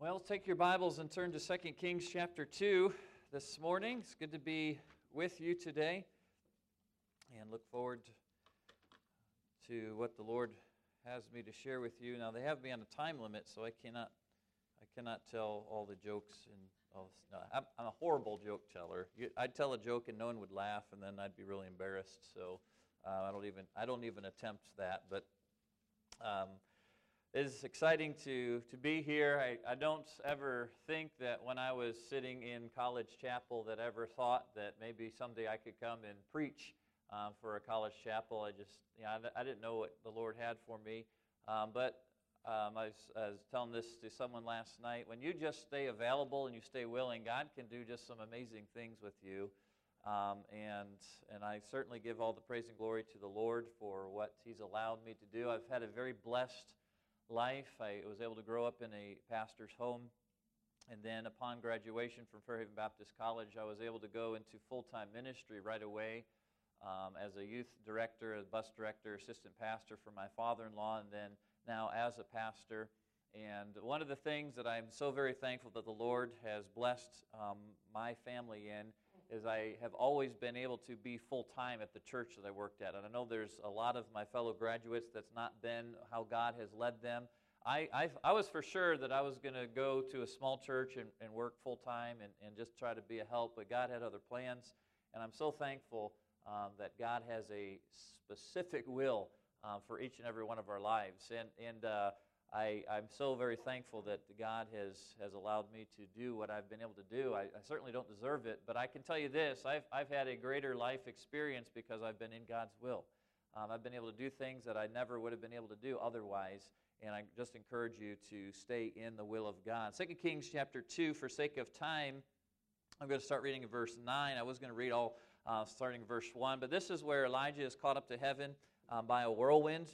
Well, take your Bibles and turn to 2 Kings chapter 2 this morning. It's good to be with you today and look forward to what the Lord has me to share with you. Now, they have me on a time limit, so I cannot tell all the jokes and all this. No, I'm a horrible joke teller. I'd tell a joke and no one would laugh, and then I'd be really embarrassed. So I don't even attempt that. But it's exciting to be here. I don't ever think that when I was sitting in college chapel that I ever thought that maybe someday I could come and preach for a college chapel. I didn't know what the Lord had for me. But I was telling this to someone last night. When you just stay available and you stay willing, God can do just some amazing things with you. And I certainly give all the praise and glory to the Lord for what He's allowed me to do. I've had a very blessed life. I was able to grow up in a pastor's home, and then upon graduation from Fairhaven Baptist College, I was able to go into full-time ministry right away as a youth director, a bus director, assistant pastor for my father-in-law, and then now as a pastor. And one of the things that I'm so very thankful that the Lord has blessed my family in is I have always been able to be full-time at the church that I worked at. And I know there's a lot of my fellow graduates that's not been how God has led them. I was for sure that I was going to go to a small church and work full-time and just try to be a help, but God had other plans. And I'm so thankful that God has a specific will for each and every one of our lives. I'm so very thankful that God has allowed me to do what I've been able to do. I certainly don't deserve it, but I can tell you this, I've had a greater life experience because I've been in God's will. I've been able to do things that I never would have been able to do otherwise, and I just encourage you to stay in the will of God. 2 Kings chapter 2, for sake of time, I'm going to start reading in verse 9. I was going to read all starting in verse 1, but this is where Elijah is caught up to heaven by a whirlwind.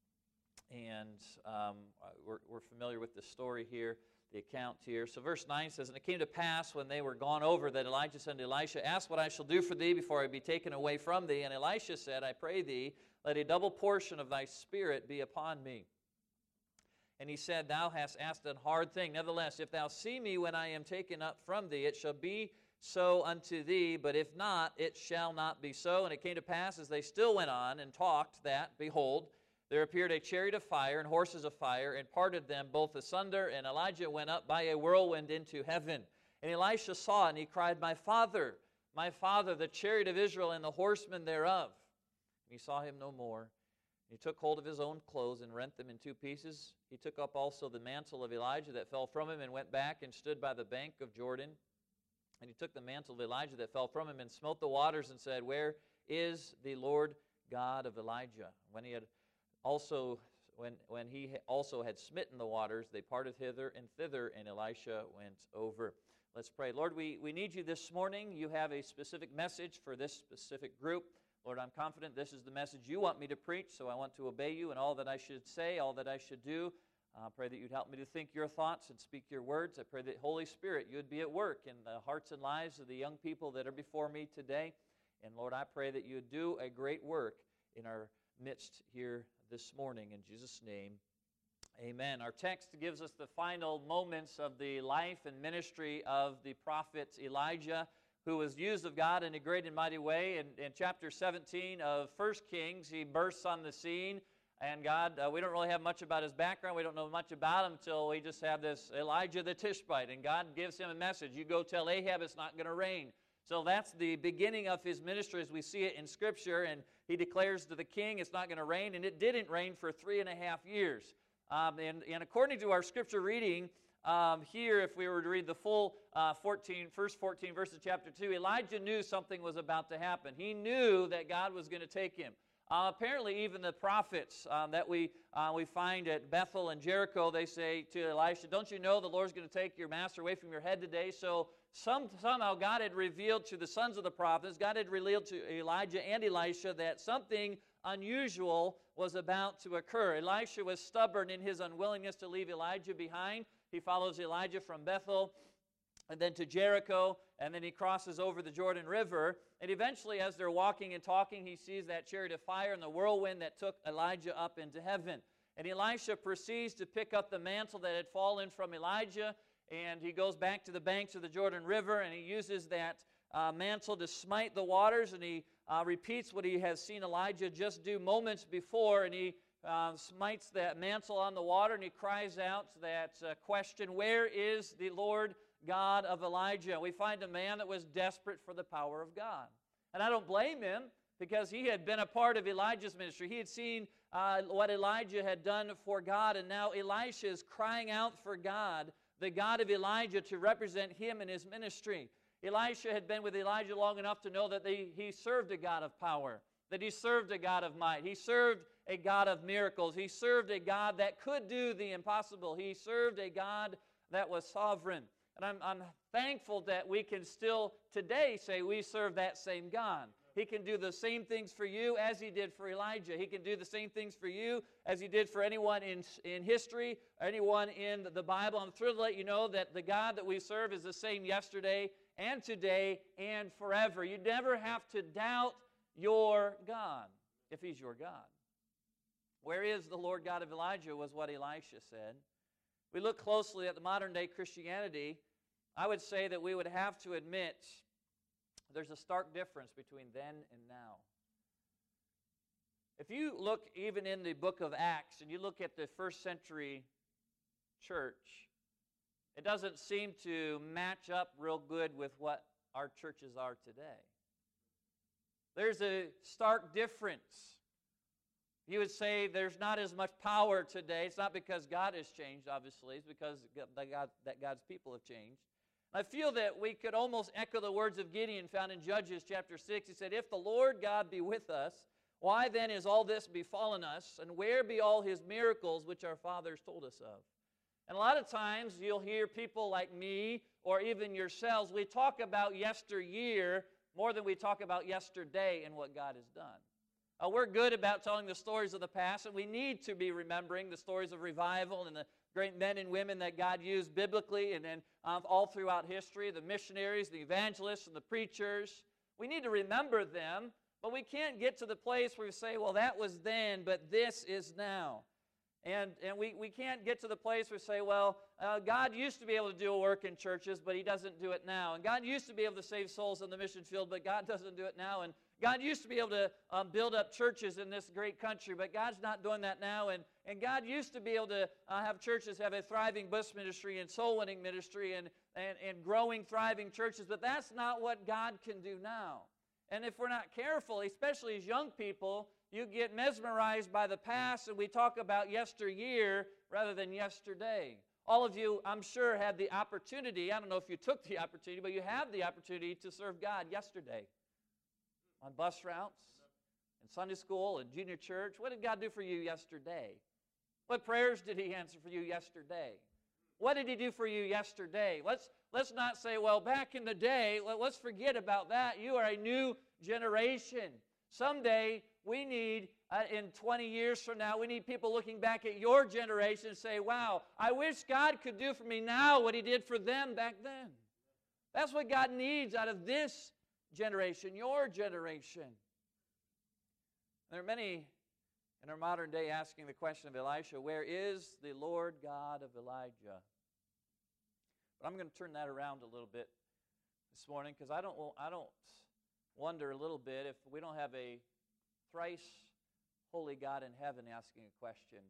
And we're familiar with the story here, the account here. So verse 9 says, "And it came to pass when they were gone over that Elijah said to Elisha, Ask what I shall do for thee before I be taken away from thee. And Elisha said, I pray thee, let a double portion of thy spirit be upon me. And he said, Thou hast asked an hard thing. Nevertheless, if thou see me when I am taken up from thee, it shall be so unto thee, but if not, it shall not be so. And it came to pass, as they still went on and talked, that, behold, there appeared a chariot of fire and horses of fire, and parted them both asunder, and Elijah went up by a whirlwind into heaven. And Elisha saw it, and he cried, my father, the chariot of Israel and the horsemen thereof. And he saw him no more. And he took hold of his own clothes and rent them in two pieces. He took up also the mantle of Elijah that fell from him, and went back and stood by the bank of Jordan. And he took the mantle of Elijah that fell from him, and smote the waters, and said, Where is the Lord God of Elijah? When he also had smitten the waters, they parted hither and thither, and Elisha went over. Let's pray. Lord, we need you this morning. You have a specific message for this specific group. Lord, I'm confident this is the message you want me to preach, so I want to obey you in all that I should say, all that I should do. I pray that you'd help me to think your thoughts and speak your words. I pray that, Holy Spirit, you would be at work in the hearts and lives of the young people that are before me today. And Lord, I pray that you would do a great work in our midst here this morning. In Jesus' name, amen. Our text gives us the final moments of the life and ministry of the prophet Elijah, who was used of God in a great and mighty way. In chapter 17 of 1 Kings, he bursts on the scene. And God, we don't really have much about his background. We don't know much about him until we just have this Elijah the Tishbite. And God gives him a message. You go tell Ahab it's not going to rain. So that's the beginning of his ministry as we see it in Scripture. And he declares to the king it's not going to rain. And it didn't rain for 3.5 years. And according to our Scripture reading here, if we were to read the full first 14 verses of chapter 2, Elijah knew something was about to happen. He knew that God was going to take him. Apparently, even the prophets that we find at Bethel and Jericho, they say to Elisha, don't you know the Lord's going to take your master away from your head today? So somehow God had revealed to the sons of the prophets, God had revealed to Elijah and Elisha that something unusual was about to occur. Elisha was stubborn in his unwillingness to leave Elijah behind. He follows Elijah from Bethel and then to Jericho, and then he crosses over the Jordan River. And eventually, as they're walking and talking, he sees that chariot of fire and the whirlwind that took Elijah up into heaven. And Elisha proceeds to pick up the mantle that had fallen from Elijah, and he goes back to the banks of the Jordan River, and he uses that mantle to smite the waters, and he repeats what he has seen Elijah just do moments before, and he smites that mantle on the water, and he cries out that question, "Where is the Lord God of Elijah?" We find a man that was desperate for the power of God. And I don't blame him, because he had been a part of Elijah's ministry. He had seen what Elijah had done for God, and now Elisha is crying out for God, the God of Elijah, to represent him in his ministry. Elisha had been with Elijah long enough to know that he served a God of power, that he served a God of might. He served a God of miracles. He served a God that could do the impossible. He served a God that was sovereign. And I'm thankful that we can still today say we serve that same God. He can do the same things for you as he did for Elijah. He can do the same things for you as he did for anyone in history, or anyone in the Bible. I'm thrilled to let you know that the God that we serve is the same yesterday and today and forever. You never have to doubt your God if he's your God. Where is the Lord God of Elijah was what Elisha said. We look closely at the modern day Christianity, I would say that we would have to admit there's a stark difference between then and now. If you look even in the book of Acts and you look at the first century church, it doesn't seem to match up real good with what our churches are today. There's a stark difference. You would say there's not as much power today. It's not because God has changed, obviously. It's because God's people have changed. I feel that we could almost echo the words of Gideon found in Judges chapter 6. He said, "If the Lord God be with us, why then is all this befallen us? And where be all his miracles which our fathers told us of?" And a lot of times you'll hear people like me or even yourselves, we talk about yesteryear more than we talk about yesterday and what God has done. We're good about telling the stories of the past, and we need to be remembering the stories of revival and the great men and women that God used biblically and then all throughout history, the missionaries, the evangelists, and the preachers. We need to remember them, but we can't get to the place where we say, well, that was then, but this is now. And we can't get to the place where we say, well, God used to be able to do a work in churches, but he doesn't do it now. And God used to be able to save souls in the mission field, but God doesn't do it now. And God used to be able to build up churches in this great country, but God's not doing that now. And God used to be able to have churches have a thriving bus ministry and soul-winning ministry and growing, thriving churches, but that's not what God can do now. And if we're not careful, especially as young people, you get mesmerized by the past, and we talk about yesteryear rather than yesterday. All of you, I'm sure, had the opportunity, I don't know if you took the opportunity, but you have the opportunity to serve God yesterday. On bus routes, in Sunday school, in junior church. What did God do for you yesterday? What prayers did he answer for you yesterday? What did he do for you yesterday? Let's not say, well, back in the day, let's forget about that. You are a new generation. Someday, we need, in 20 years from now, we need people looking back at your generation and say, wow, I wish God could do for me now what he did for them back then. That's what God needs out of this generation, your generation. There are many in our modern day asking the question of Elisha, where is the Lord God of Elijah? But I'm going to turn that around a little bit this morning, because I don't wonder a little bit if we don't have a thrice holy God in heaven asking a question.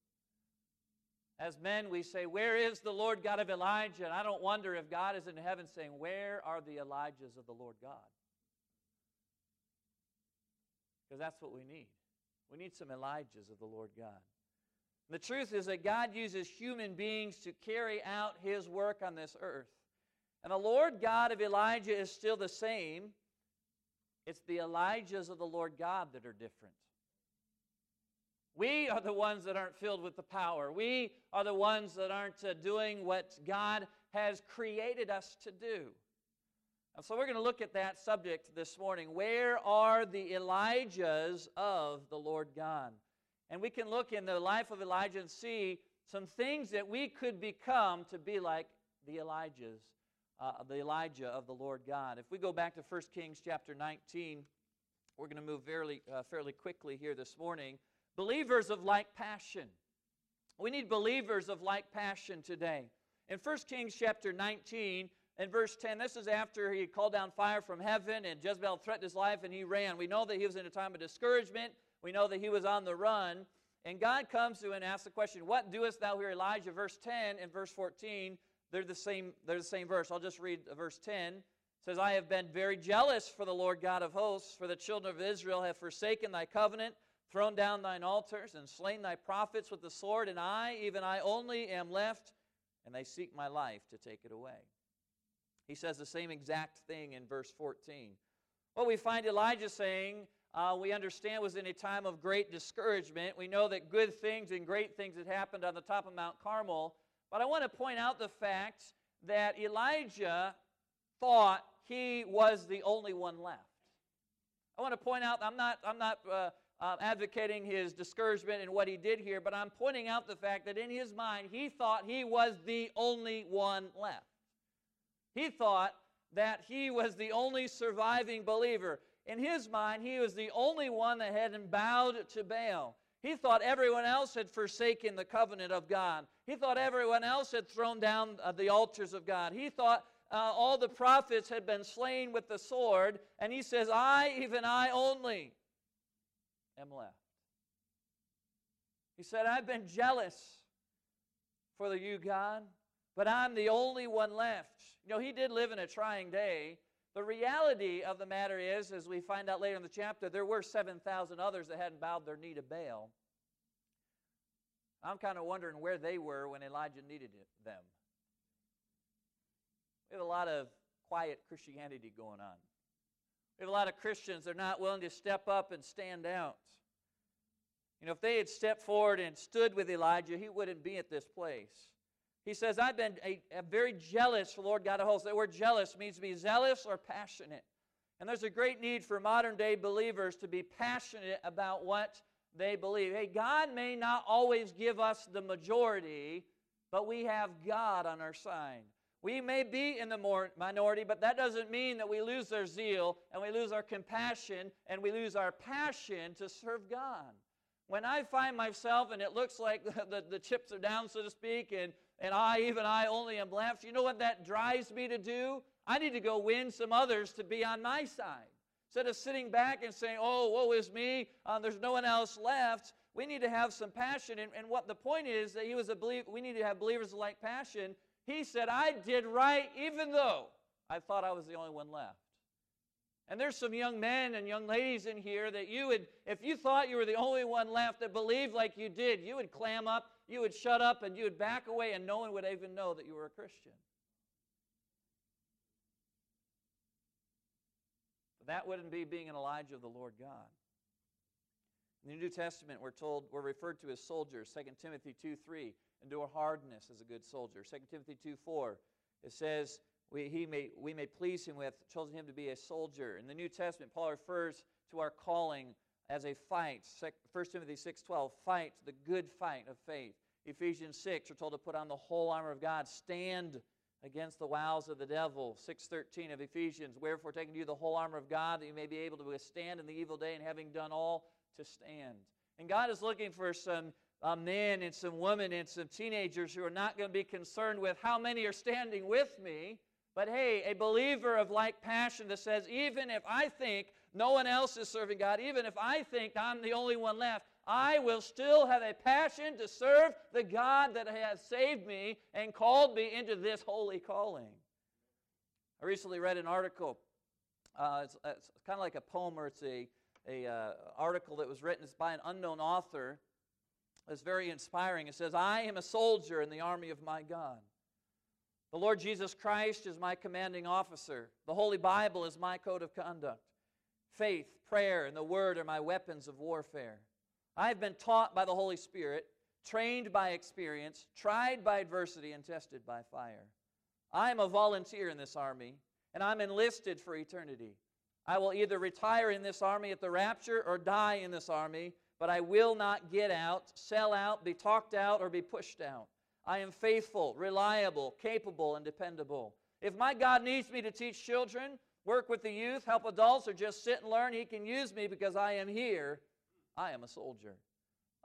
As men, we say, where is the Lord God of Elijah? And I don't wonder if God is in heaven saying, where are the Elijahs of the Lord God? Because that's what we need. We need some Elijahs of the Lord God. And the truth is that God uses human beings to carry out his work on this earth. And the Lord God of Elijah is still the same. It's the Elijahs of the Lord God that are different. We are the ones that aren't filled with the power. We are the ones that aren't doing what God has created us to do. And so we're going to look at that subject this morning. Where are the Elijahs of the Lord God? And we can look in the life of Elijah and see some things that we could become to be like the Elijahs, the Elijah of the Lord God. If we go back to 1 Kings chapter 19, we're going to move fairly quickly here this morning. Believers of like passion. We need believers of like passion today. In 1 Kings chapter 19 and verse 10, this is after he called down fire from heaven and Jezebel threatened his life and he ran. We know that he was in a time of discouragement. We know that he was on the run. And God comes to him and asks the question, what doest thou here, Elijah? Verse 10 and verse 14, they're the same verse. I'll just read verse 10. It says, I have been very jealous for the Lord God of hosts, for the children of Israel have forsaken thy covenant, thrown down thine altars, and slain thy prophets with the sword, and I, even I only, am left, and they seek my life to take it away. He says the same exact thing in verse 14. What we find Elijah saying, we understand, was in a time of great discouragement. We know that good things and great things had happened on the top of Mount Carmel, but I want to point out the fact that Elijah thought he was the only one left. I want to point out, I'm not advocating his discouragement in what he did here, but I'm pointing out the fact that in his mind, he thought he was the only one left. He thought that he was the only surviving believer. In his mind, he was the only one that hadn't bowed to Baal. He thought everyone else had forsaken the covenant of God. He thought everyone else had thrown down the altars of God. He thought all the prophets had been slain with the sword, and he says, I, even I only, am left. He said, I've been jealous for you, God, but I'm the only one left. You know, he did live in a trying day. The reality of the matter is, as we find out later in the chapter, there were 7,000 others that hadn't bowed their knee to Baal. I'm kind of wondering where they were when Elijah needed them. We have a lot of quiet Christianity going on. We have a lot of Christians that are not willing to step up and stand out. You know, if they had stepped forward and stood with Elijah, he wouldn't be at this place. He says, I've been very jealous for the Lord God of hosts. That word jealous means to be zealous or passionate. And there's a great need for modern-day believers to be passionate about what they believe. Hey, God may not always give us the majority, but we have God on our side. We may be in the minority, but that doesn't mean that we lose our zeal and we lose our compassion and we lose our passion to serve God. When I find myself and it looks like the chips are down, so to speak, and I only am left, you know what that drives me to do? I need to go win some others to be on my side. Instead of sitting back and saying, oh, woe is me, there's no one else left, we need to have some passion. And what the point is that he was a believer, we need to have believers of like passion. He said, I did right even though I thought I was the only one left. And there's some young men and young ladies in here that you would, if you thought you were the only one left that believed like you did, you would clam up, you would shut up, and you would back away, and no one would even know that you were a Christian. But that wouldn't be being an Elijah of the Lord God. In the New Testament, we're referred to as soldiers. 2 Timothy 2:3, endure hardness as a good soldier. 2 Timothy 2:4, it says, we may please him with chosen him to be a soldier. In the New Testament, Paul refers to our calling as a fight. 1 Timothy 6:12, fight the good fight of faith. Ephesians 6, we're told to put on the whole armor of God, stand against the wiles of the devil. 6:13 of Ephesians, wherefore taking you the whole armor of God, that you may be able to withstand in the evil day, and having done all, to stand. And God is looking for some men and some women and some teenagers who are not going to be concerned with how many are standing with me, but hey, a believer of like passion that says, even if I think no one else is serving God, even if I think I'm the only one left, I will still have a passion to serve the God that has saved me and called me into this holy calling. I recently read an article. It's kind of like a poem, or it's a article that was written. It's by an unknown author. It's very inspiring. It says, I am a soldier in the army of my God. The Lord Jesus Christ is my commanding officer. The Holy Bible is my code of conduct. Faith, prayer, and the Word are my weapons of warfare. I have been taught by the Holy Spirit, trained by experience, tried by adversity, and tested by fire. I am a volunteer in this army, and I'm enlisted for eternity. I will either retire in this army at the rapture or die in this army, but I will not get out, sell out, be talked out, or be pushed out. I am faithful, reliable, capable, and dependable. If my God needs me to teach children, work with the youth, help adults, or just sit and learn, He can use me because I am here. I am a soldier.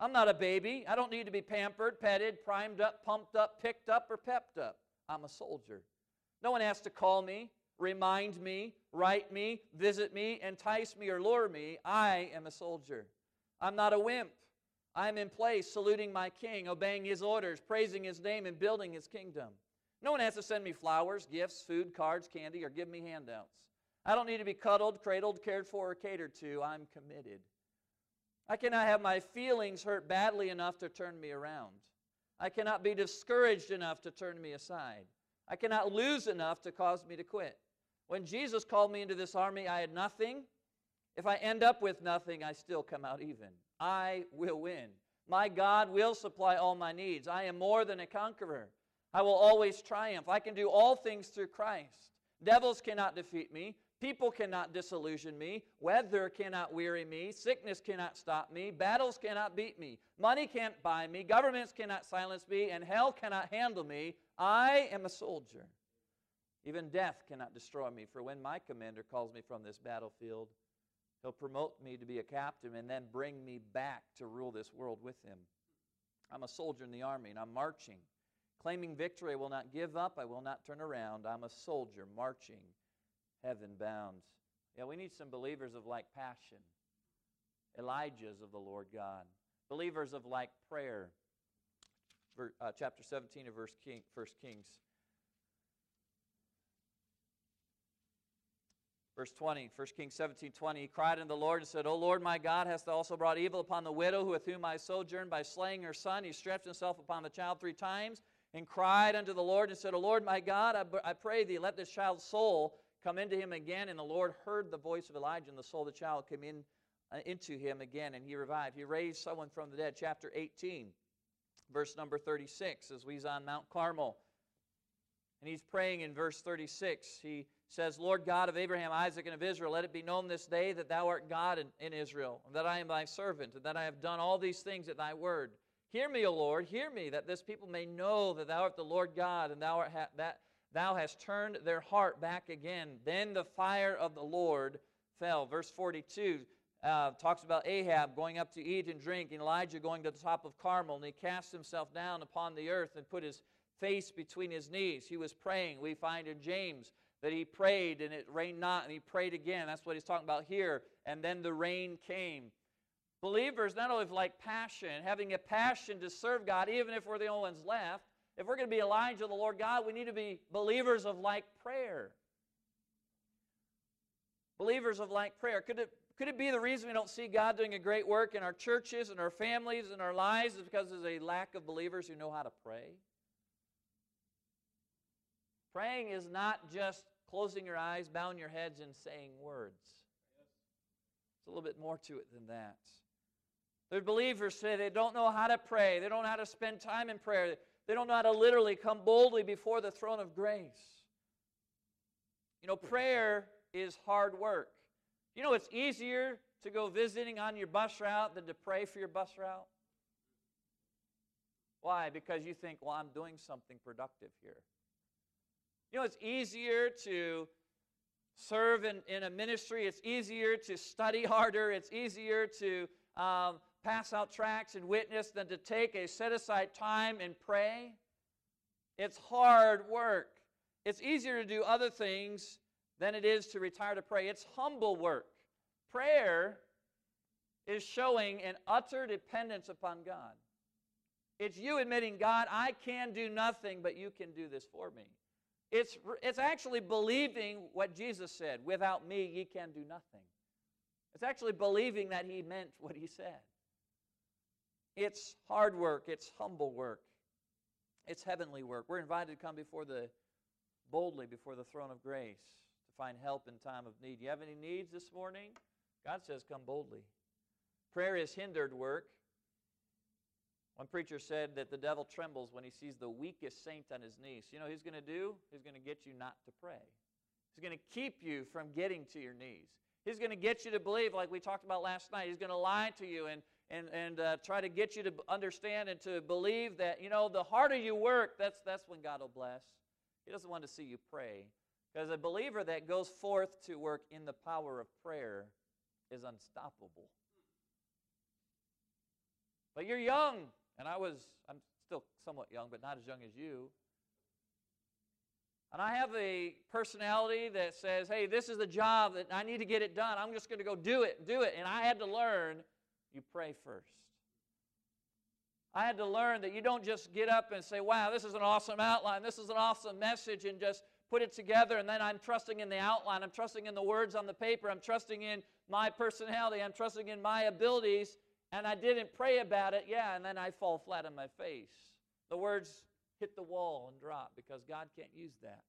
I'm not a baby. I don't need to be pampered, petted, primed up, pumped up, picked up, or pepped up. I'm a soldier. No one has to call me, remind me, write me, visit me, entice me, or lure me. I am a soldier. I'm not a wimp. I'm in place, saluting my king, obeying his orders, praising his name, and building his kingdom. No one has to send me flowers, gifts, food, cards, candy, or give me handouts. I don't need to be cuddled, cradled, cared for, or catered to. I'm committed. I cannot have my feelings hurt badly enough to turn me around. I cannot be discouraged enough to turn me aside. I cannot lose enough to cause me to quit. When Jesus called me into this army, I had nothing. If I end up with nothing, I still come out even. I will win. My God will supply all my needs. I am more than a conqueror. I will always triumph. I can do all things through Christ. Devils cannot defeat me. People cannot disillusion me. Weather cannot weary me. Sickness cannot stop me. Battles cannot beat me. Money can't buy me. Governments cannot silence me. And hell cannot handle me. I am a soldier. Even death cannot destroy me. For when my commander calls me from this battlefield, he'll promote me to be a captain and then bring me back to rule this world with him. I'm a soldier in the army, and I'm marching. Claiming victory, I will not give up. I will not turn around. I'm a soldier marching, heaven bound. Yeah, we need some believers of like passion. Elijahs of the Lord God. Believers of like prayer. Chapter 17 of 1 Kings. Verse 20, 1 Kings 17:20, he cried unto the Lord and said, O Lord my God, hast thou also brought evil upon the widow with whom I sojourned by slaying her son? He stretched himself upon the child 3 times and cried unto the Lord and said, O Lord my God, I pray thee, let this child's soul come into him again. And the Lord heard the voice of Elijah, and the soul of the child came into him again, and he revived. He raised someone from the dead. Chapter 18, verse number 36, as he's on Mount Carmel. And he's praying in verse 36. He says, Lord God of Abraham, Isaac, and of Israel, let it be known this day that thou art God in Israel, and that I am thy servant, and that I have done all these things at thy word. Hear me, O Lord, hear me, that this people may know that thou art the Lord God, and that thou hast turned their heart back again. Then the fire of the Lord fell. Verse 42 talks about Ahab going up to eat and drink, and Elijah going to the top of Carmel, and he cast himself down upon the earth and put his face between his knees. He was praying. We find in James that he prayed and it rained not, and he prayed again. That's what he's talking about here. And then the rain came. Believers not only have like passion, having a passion to serve God, even if we're the only ones left. If we're going to be Elijah, the Lord God, we need to be believers of like prayer. Believers of like prayer. Could it be the reason we don't see God doing a great work in our churches and our families and our lives is because there's a lack of believers who know how to pray? Praying is not just closing your eyes, bowing your heads, and saying words. It's a little bit more to it than that. There's believers say they don't know how to pray. They don't know how to spend time in prayer. They don't know how to literally come boldly before the throne of grace. You know, prayer is hard work. You know, it's easier to go visiting on your bus route than to pray for your bus route. Why? Because you think, well, I'm doing something productive here. You know, it's easier to serve in a ministry. It's easier to study harder. It's easier to pass out tracts and witness than to take a set-aside time and pray. It's hard work. It's easier to do other things than it is to retire to pray. It's humble work. Prayer is showing an utter dependence upon God. It's you admitting, God, I can do nothing, but you can do this for me. It's actually believing what Jesus said, without me ye can do nothing. It's actually believing that he meant what he said. It's hard work. It's humble work. It's heavenly work. We're invited to come boldly before the throne of grace to find help in time of need. You have any needs this morning? God says come boldly. Prayer is hindered work. One preacher said that the devil trembles when he sees the weakest saint on his knees. You know what he's going to do? He's going to get you not to pray. He's going to keep you from getting to your knees. He's going to get you to believe, like we talked about last night. He's going to lie to you and try to get you to understand and to believe that, you know, the harder you work, that's when God will bless. He doesn't want to see you pray. Because a believer that goes forth to work in the power of prayer is unstoppable. But you're young, and I'm still somewhat young, but not as young as you. And I have a personality that says, hey, this is the job that I need to get it done. I'm just going to go do it. And I had to learn, you pray first. I had to learn that you don't just get up and say, wow, this is an awesome outline, this is an awesome message, and just put it together, and then I'm trusting in the outline, I'm trusting in the words on the paper, I'm trusting in my personality, I'm trusting in my abilities, and I didn't pray about it, and then I fall flat on my face. The words hit the wall and drop because God can't use that.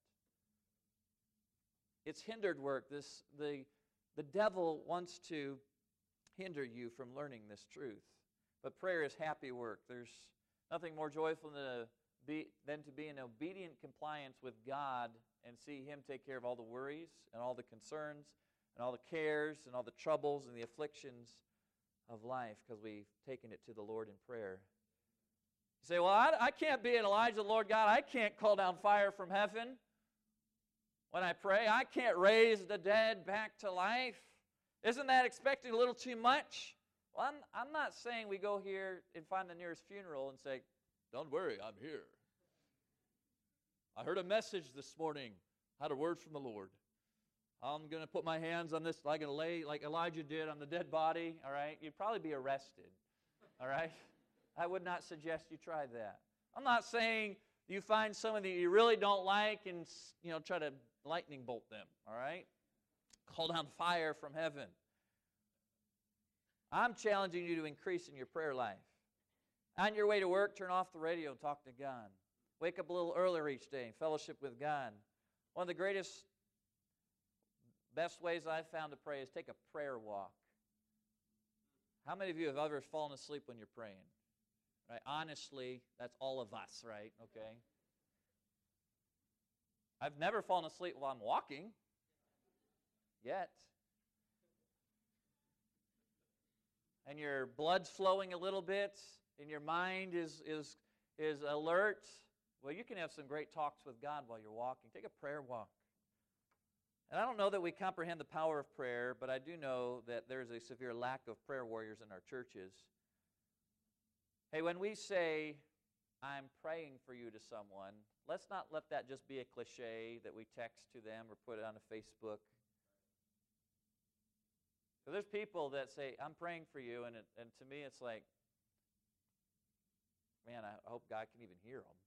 It's hindered work. The devil wants to hinder you from learning this truth. But prayer is happy work. There's nothing more joyful than to be in obedient compliance with God and see Him take care of all the worries and all the concerns and all the cares and all the troubles and the afflictions of life because we've taken it to the Lord in prayer. You say, well, I can't be an Elijah, Lord God. I can't call down fire from heaven when I pray. I can't raise the dead back to life. Isn't that expecting a little too much? Well, I'm not saying we go here and find the nearest funeral and say, don't worry, I'm here. I heard a message this morning. I had a word from the Lord. I'm going to put my hands on this. I'm going to lay like Elijah did on the dead body, all right? You'd probably be arrested, all right? I would not suggest you try that. I'm not saying you find someone that you really don't like and, try to lightning bolt them, all right? Call down fire from heaven. I'm challenging you to increase in your prayer life. On your way to work, turn off the radio and talk to God. Wake up a little earlier each day and fellowship with God. One of the best ways I've found to pray is take a prayer walk. How many of you have ever fallen asleep when you're praying? Right? Honestly, that's all of us, right? Okay. I've never fallen asleep while I'm walking yet. And your blood's flowing a little bit, and your mind is alert. Well, you can have some great talks with God while you're walking. Take a prayer walk. And I don't know that we comprehend the power of prayer, but I do know that there's a severe lack of prayer warriors in our churches. Hey, when we say, I'm praying for you to someone, let's not let that just be a cliche that we text to them or put it on a Facebook. So there's people that say, I'm praying for you, and to me it's like, man, I hope God can even hear them.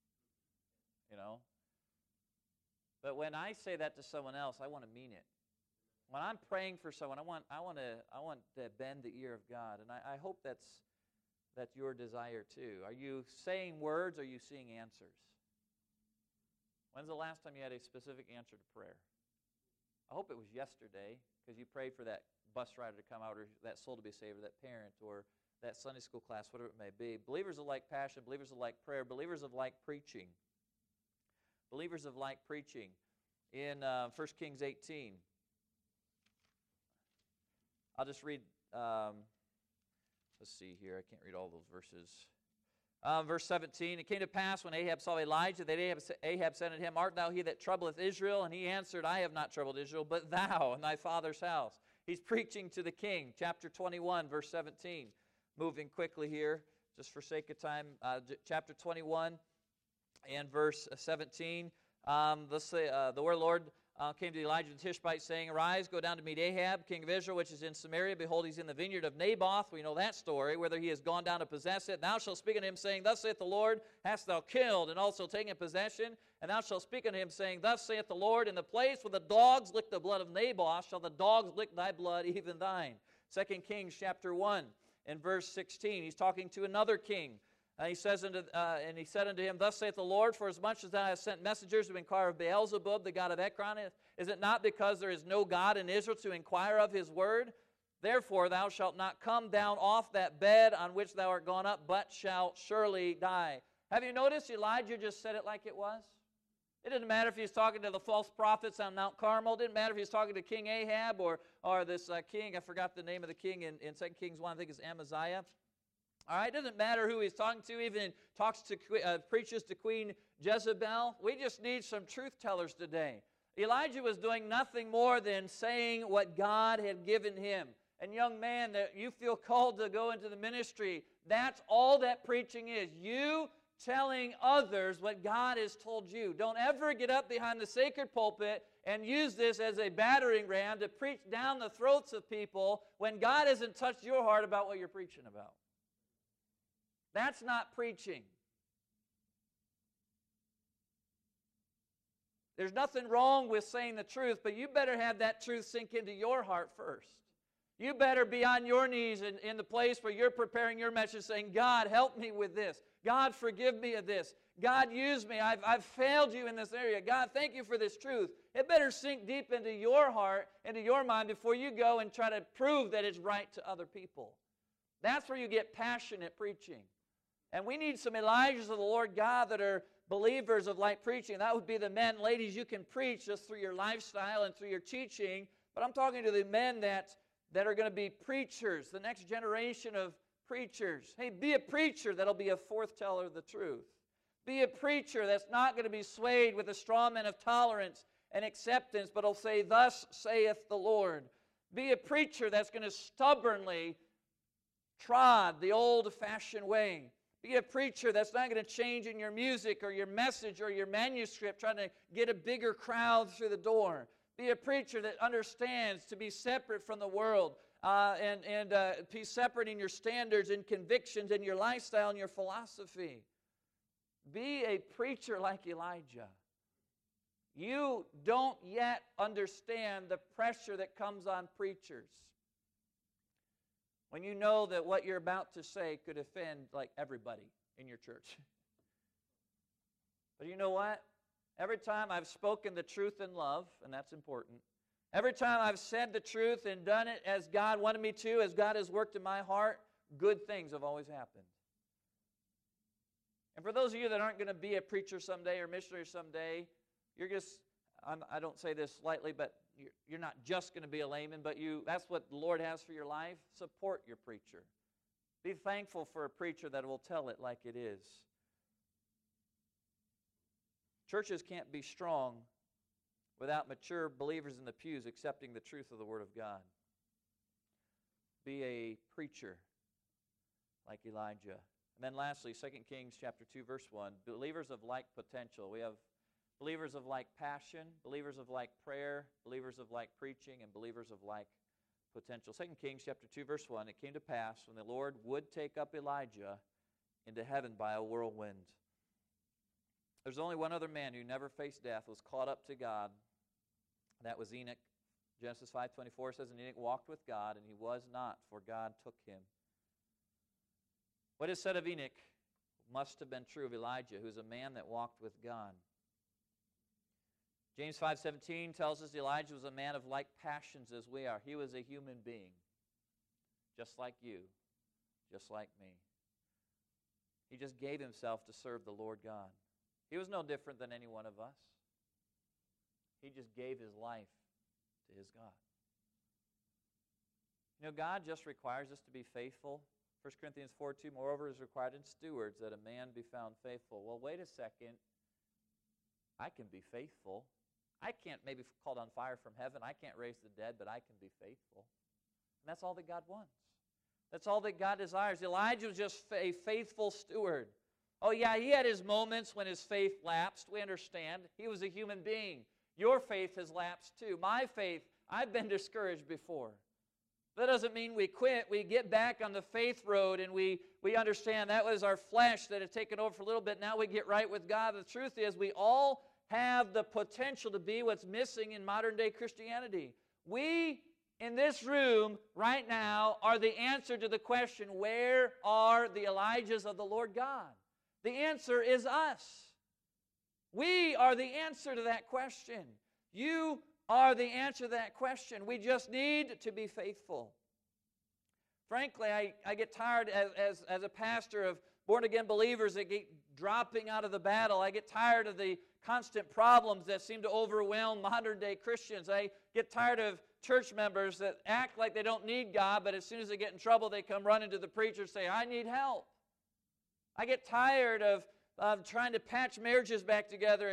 But when I say that to someone else, I want to mean it. When I'm praying for someone, I want to bend the ear of God, and I hope that's your desire too. Are you saying words, or are you seeing answers? When's the last time you had a specific answer to prayer? I hope it was yesterday, because you prayed for that bus rider to come out, or that soul to be saved, or that parent, or that Sunday school class, whatever it may be. Believers of like passion, believers of like prayer, believers of like preaching. Believers of like preaching. In 1 Kings 18, I'll just read, let's see here, I can't read all those verses. Verse 17, it came to pass when Ahab saw Elijah that Ahab said unto him, Art thou he that troubleth Israel? And he answered, I have not troubled Israel, but thou and thy father's house. He's preaching to the king. Chapter 21, verse 17. Moving quickly here, just for sake of time. Chapter 21 and verse 17. The word of the Lord came to Elijah the Tishbite, saying, Arise, go down to meet Ahab, king of Israel, which is in Samaria. Behold, he's in the vineyard of Naboth. We know that story, whether he has gone down to possess it. Thou shalt speak unto him, saying, Thus saith the Lord, hast thou killed, and also taken possession? And thou shalt speak unto him, saying, Thus saith the Lord, in the place where the dogs lick the blood of Naboth, shall the dogs lick thy blood, even thine. 2 Kings chapter 1 and verse 16. He's talking to another king. And he said unto him, Thus saith the Lord, for as much as thou hast sent messengers to inquire of Beelzebub, the god of Ekron, is it not because there is no God in Israel to inquire of his word? Therefore thou shalt not come down off that bed on which thou art gone up, but shalt surely die. Have you noticed Elijah just said it like it was? It didn't matter if he was talking to the false prophets on Mount Carmel. It didn't matter if he was talking to King Ahab or this king. I forgot the name of the king in 2 Kings 1. I think it's Amaziah. All right, it doesn't matter who he's talking to, even preaches to Queen Jezebel. We just need some truth tellers today. Elijah was doing nothing more than saying what God had given him. and young man that you feel called to go into the ministry, that's all that preaching is. You telling others what God has told you. Don't ever get up behind the sacred pulpit and use this as a battering ram to preach down the throats of people when God hasn't touched your heart about what you're preaching about. That's not preaching. There's nothing wrong with saying the truth, but you better have that truth sink into your heart first. You better be on your knees in the place where you're preparing your message saying, God, help me with this. God, forgive me of this. God, use me. I've failed you in this area. God, thank you for this truth. It better sink deep into your heart, into your mind, before you go and try to prove that it's right to other people. That's where you get passionate preaching. And we need some Elijahs of the Lord God that are believers of light preaching. That would be the men. Ladies, you can preach just through your lifestyle and through your teaching. But I'm talking to the men that are going to be preachers, the next generation of preachers. Hey, be a preacher that'll be a forth-teller of the truth. Be a preacher that's not going to be swayed with a straw man of tolerance and acceptance, but will say, thus saith the Lord. Be a preacher that's going to stubbornly trod the old-fashioned way. Be a preacher that's not going to change in your music or your message or your manuscript, trying to get a bigger crowd through the door. Be a preacher that understands to be separate from the world and be separate in your standards and convictions and your lifestyle and your philosophy. Be a preacher like Elijah. You don't yet understand the pressure that comes on preachers when you know that what you're about to say could offend like everybody in your church. But you know what? Every time I've spoken the truth in love, and that's important, every time I've said the truth and done it as God wanted me to, as God has worked in my heart, good things have always happened. And for those of you that aren't going to be a preacher someday or missionary someday, you're just, I don't say this lightly, but you're not just going to be a layman, but that's what the Lord has for your life. Support your preacher. Be thankful for a preacher that will tell it like it is. Churches can't be strong without mature believers in the pews accepting the truth of the Word of God. Be a preacher like Elijah. And then lastly, 2 Kings chapter 2, verse 1, believers of like potential. We have believers of like passion, believers of like prayer, believers of like preaching, and believers of like potential. 2 Kings chapter 2, verse 1, it came to pass when the Lord would take up Elijah into heaven by a whirlwind. There's only one other man who never faced death, was caught up to God. That was Enoch. Genesis 5:24 says, and Enoch walked with God, and he was not, for God took him. What is said of Enoch must have been true of Elijah, who is a man that walked with God. James 5:17 tells us Elijah was a man of like passions as we are. He was a human being, just like you, just like me. He just gave himself to serve the Lord God. He was no different than any one of us. He just gave his life to his God. You know, God just requires us to be faithful. 1 Corinthians 4:2, moreover, is required in stewards that a man be found faithful. Well, wait a second. I can be faithful. I can't maybe called on fire from heaven. I can't raise the dead, but I can be faithful. And that's all that God wants. That's all that God desires. Elijah was just a faithful steward. Oh, yeah, he had his moments when his faith lapsed. We understand. He was a human being. Your faith has lapsed too. My faith, I've been discouraged before. That doesn't mean we quit. We get back on the faith road and we understand that was our flesh that had taken over for a little bit. Now we get right with God. The truth is we all have the potential to be what's missing in modern-day Christianity. We, in this room right now, are the answer to the question, where are the Elijahs of the Lord God? The answer is us. We are the answer to that question. You are the answer to that question. We just need to be faithful. Frankly, I get tired as a pastor of born-again believers that get dropping out of the battle. I get tired of the constant problems that seem to overwhelm modern-day Christians. I get tired of church members that act like they don't need God, but as soon as they get in trouble, they come running to the preacher and say, I need help. I get tired of trying to patch marriages back together and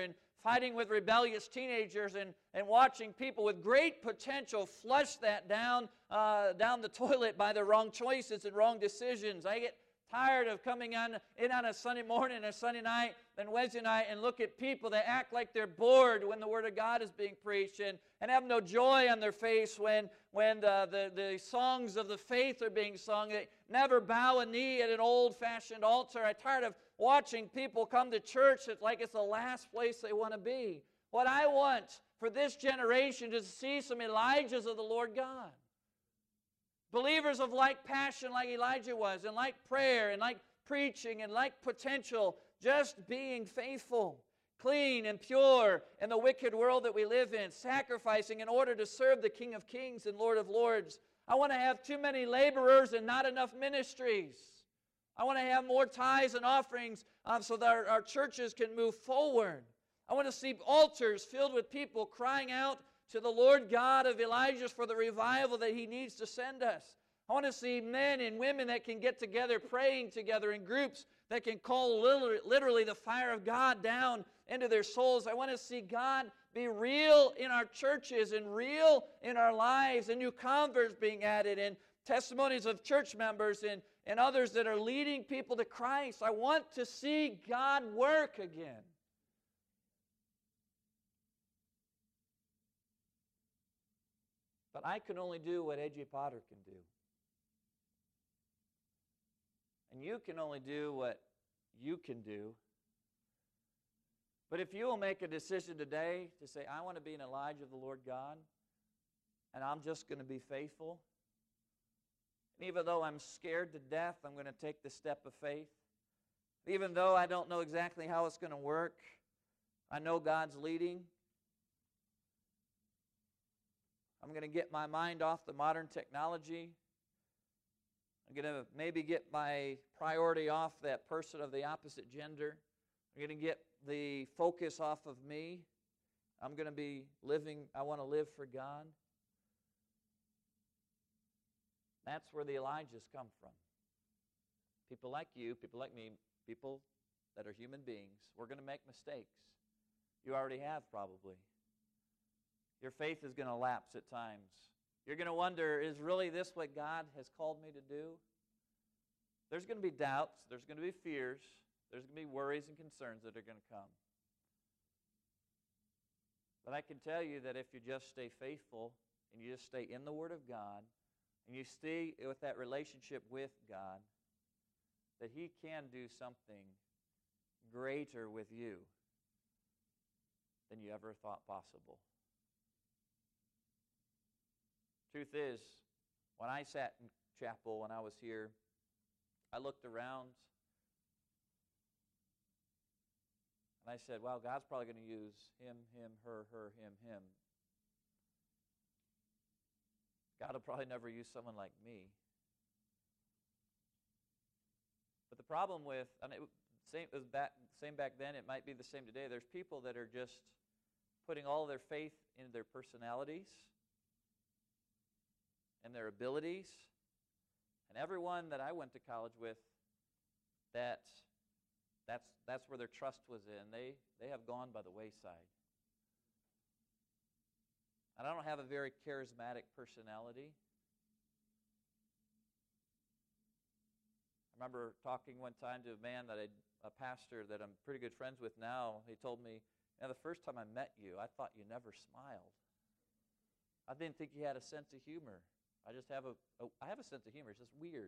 fighting with rebellious teenagers and watching people with great potential flush that down the toilet by their wrong choices and wrong decisions. I get tired of coming in on a Sunday morning, a Sunday night, and Wednesday night, and look at people that act like they're bored when the Word of God is being preached, and have no joy on their face when the songs of the faith are being sung. They never bow a knee at an old-fashioned altar. I'm tired of watching people come to church like it's the last place they want to be. What I want for this generation is to see some Elijahs of the Lord God. Believers of like passion like Elijah was, and like prayer, and like preaching, and like potential, just being faithful, clean and pure in the wicked world that we live in, sacrificing in order to serve the King of Kings and Lord of Lords. I want to have too many laborers and not enough ministries. I want to have more tithes and offerings so that our churches can move forward. I want to see altars filled with people crying out to the Lord God of Elijah for the revival that He needs to send us. I want to see men and women that can get together, praying together in groups that can call literally the fire of God down into their souls. I want to see God be real in our churches and real in our lives, and new converts being added, and testimonies of church members and others that are leading people to Christ. I want to see God work again. But I can only do what A.J. Potter can do. And you can only do what you can do. But if you will make a decision today to say, I want to be an Elijah of the Lord God, and I'm just going to be faithful, and even though I'm scared to death, I'm going to take the step of faith. Even though I don't know exactly how it's going to work, I know God's leading. I'm going to get my mind off the modern technology. I'm going to maybe get my priority off that person of the opposite gender. I'm going to get the focus off of me. I'm going to be living, I want to live for God. That's where the Elijahs come from. People like you, people like me, people that are human beings. We're going to make mistakes. You already have probably. Your faith is going to lapse at times. You're going to wonder, is really this what God has called me to do? There's going to be doubts. There's going to be fears. There's going to be worries and concerns that are going to come. But I can tell you that if you just stay faithful and you just stay in the Word of God and you stay with that relationship with God, that He can do something greater with you than you ever thought possible. Truth is, when I sat in chapel when I was here, I looked around and I said, wow, God's probably going to use him, her, him. God will probably never use someone like me. But the problem with, and it was same back then, it might be the same today, there's people that are just putting all their faith in their personalities and their abilities. And everyone that I went to college with, that's where their trust was in. They have gone by the wayside. And I don't have a very charismatic personality. I remember talking one time to a man a pastor that I'm pretty good friends with now. He told me, the first time I met you, I thought you never smiled. I didn't think you had a sense of humor. I have a sense of humor. It's just weird.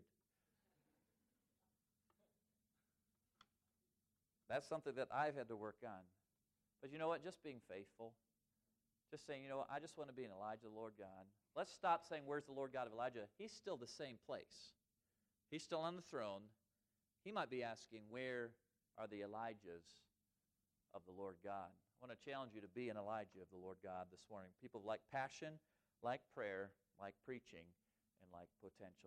That's something that I've had to work on. But you know what? Just being faithful. Just saying, I just want to be an Elijah, the Lord God. Let's stop saying, where's the Lord God of Elijah? He's still the same place. He's still on the throne. He might be asking, where are the Elijahs of the Lord God? I want to challenge you to be an Elijah of the Lord God this morning. People like passion, like prayer, like preaching, and like potential.